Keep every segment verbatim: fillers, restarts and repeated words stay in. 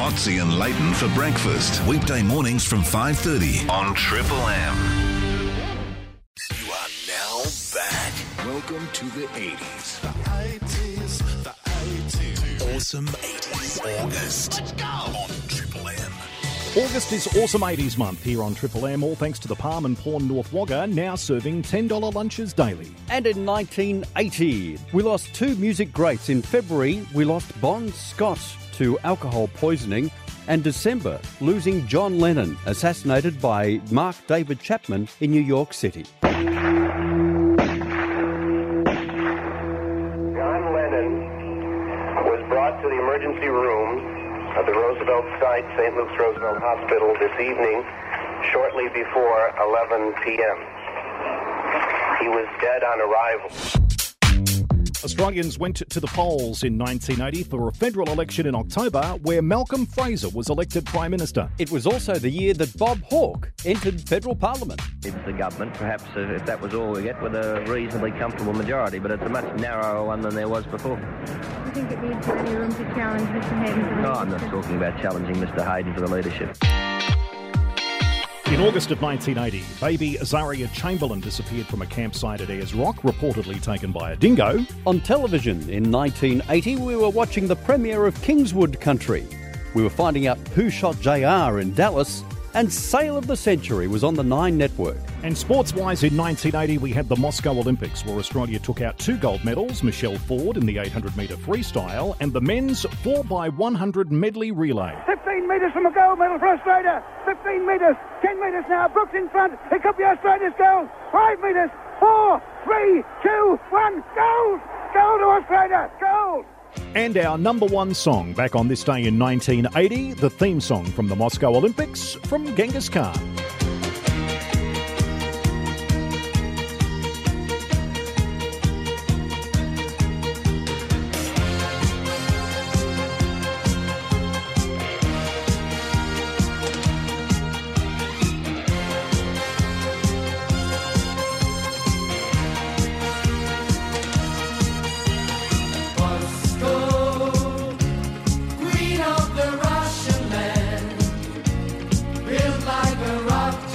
Motsy and Leighton for breakfast. Weekday mornings from five thirty on Triple M. You are now back. Welcome to the eighties. The eighties. The eighties. Awesome eighties. August. Let's go. On Triple M. August is Awesome eighties month here on Triple M, all thanks to the Palm and Pawn North Wagga, now serving ten dollars lunches daily. And in nineteen eighty, we lost two music greats. In February, we lost Bon Scott to alcohol poisoning, and December, losing John Lennon, assassinated by Mark David Chapman in New York City. John Lennon was brought to the emergency room of the Roosevelt site, Saint Luke's Roosevelt Hospital, this evening, shortly before eleven p.m. He was dead on arrival. Australians went to the polls in nineteen eighty for a federal election in October where Malcolm Fraser was elected Prime Minister. It was also the year that Bob Hawke entered federal parliament. It's the government, perhaps uh, if that was all we get, with a reasonably comfortable majority, but it's a much narrower one than there was before. I think it leaves any room to challenge Mister Hayden for the No, leadership. I'm not talking about challenging Mister Hayden for the leadership. In August of nineteen eighty, baby Azaria Chamberlain disappeared from a campsite at Ayers Rock, reportedly taken by a dingo. On television in nineteen eighty, we were watching the premiere of Kingswood Country. We were finding out who shot J R in Dallas, and Sale of the Century was on the Nine Network. And sports-wise, in nineteen eighty, we had the Moscow Olympics, where Australia took out two gold medals, Michelle Ford in the eight hundred metre freestyle, and the men's four by one hundred medley relay. fifteen metres from a gold medal for Australia. fifteen metres, ten metres now. Brooks in front. It could be Australia's gold. five metres, four, three, two, one. Gold! Gold to Australia! Gold! And our number one song back on this day in nineteen eighty, the theme song from the Moscow Olympics from Genghis Khan. Queen of the Russian land, built like a rock.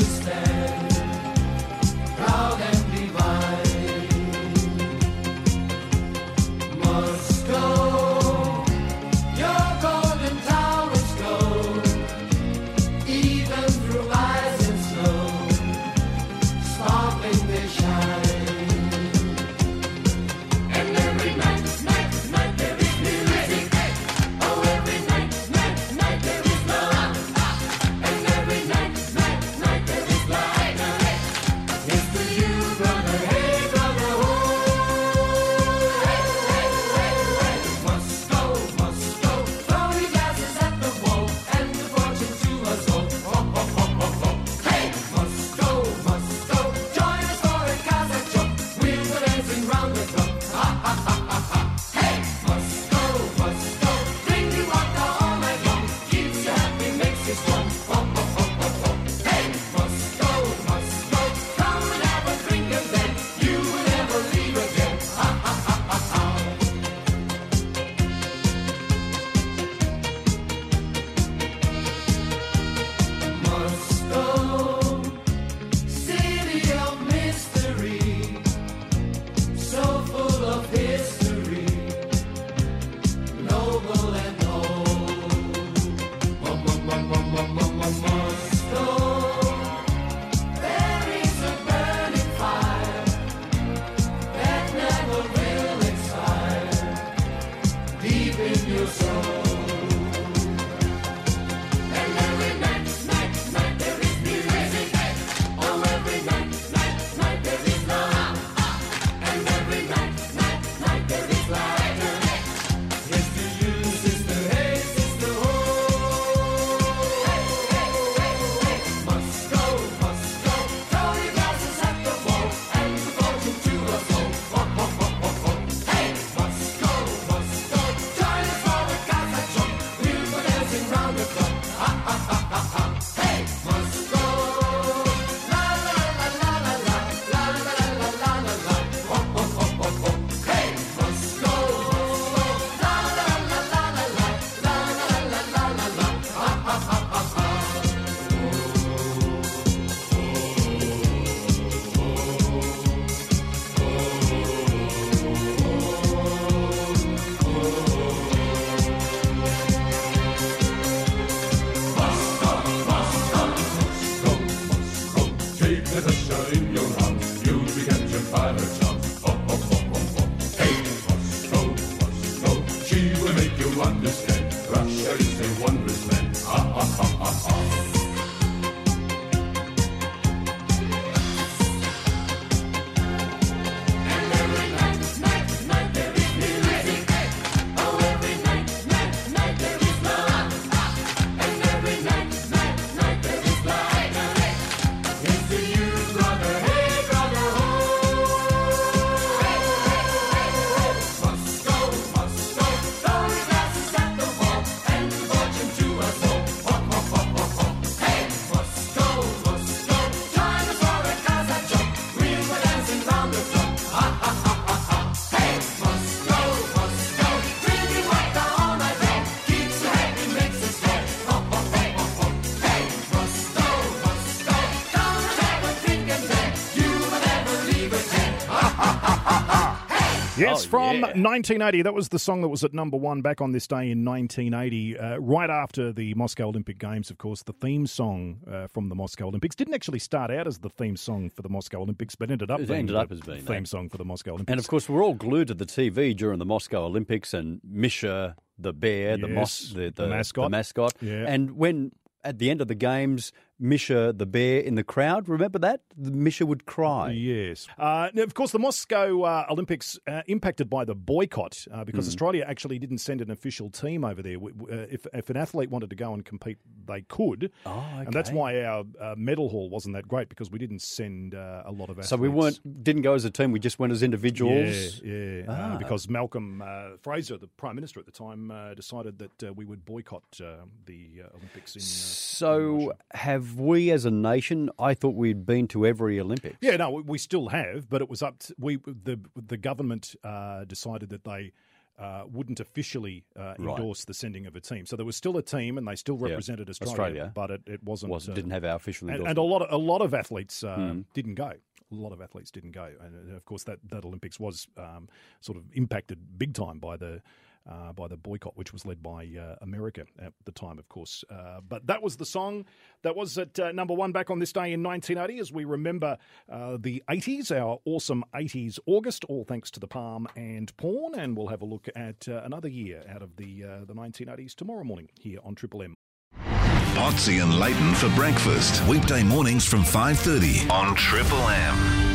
Yes, Oh, from yeah. nineteen eighty. That was the song that was at number one back on this day in nineteen eighty, uh, right after the Moscow Olympic Games, of course. The theme song uh, from the Moscow Olympics didn't actually start out as the theme song for the Moscow Olympics, but ended up It being ended the up as being theme that. song for the Moscow Olympics. And of course, we're all glued to the T V during the Moscow Olympics, and Misha, the bear, the, Yes, mos- the, the, the mascot. the mascot. Yeah. And when at the end of the games, Misha, the bear, in the crowd, remember that? The Misha would cry. Yes. Uh, now, of course, the Moscow uh, Olympics uh, impacted by the boycott uh, because Mm. Australia actually didn't send an official team over there. W- w- Uh, if, if an athlete wanted to go and compete, they could. Oh, And that's okay. why our uh, medal haul wasn't that great, because we didn't send uh, a lot of athletes. So we weren't didn't go as a team. We just went as individuals. Yeah, yeah. Ah. Uh, because Malcolm uh, Fraser, the Prime Minister at the time, uh, decided that uh, we would boycott uh, the uh, Olympics in. Uh, in So Russia. have we as a nation? I thought we'd been to every Olympics. Yeah, no, we- we still have, but it was up to, we the the government uh, decided that they uh, wouldn't officially uh, Right. endorse the sending of a team. So there was still a team, and they still Yeah. represented Australia, Australia. but it, it wasn't. Was uh, didn't have our official and, endorsement. and a lot of a lot of athletes uh, Mm. didn't go. A lot of athletes didn't go, and uh, of course that, that Olympics was um, sort of impacted big time by the uh, by the boycott, which was led by uh, America at the time, of course. Uh, but that was the song that was at uh, number one back on this day in nineteen eighty, as we remember uh, the eighties, our awesome eighties August, all thanks to the Palm and Pawn. And we'll have a look at uh, another year out of the uh, the nineteen eighties tomorrow morning here on Triple M. Potsy and Leighton for breakfast. Weekday mornings from five thirty on Triple M.